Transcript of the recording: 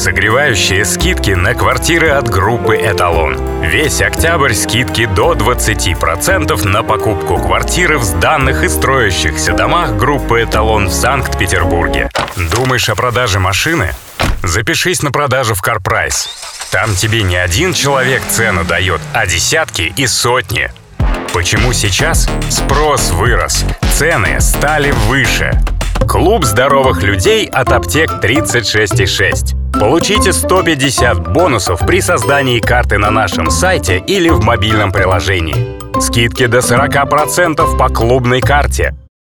Согревающие скидки на квартиры от группы «Эталон». Весь октябрь скидки до 20% на покупку квартиры в сданных и строящихся домах группы «Эталон» в Санкт-Петербурге. Думаешь о продаже машины? Запишись на продажу в CarPrice. Там тебе не один человек цену дает, а десятки и сотни. Почему сейчас? Спрос вырос, цены стали выше. Клуб здоровых людей от аптек 36,6. Получите 150 бонусов при создании карты на нашем сайте или в мобильном приложении. Скидки до 40% по клубной карте.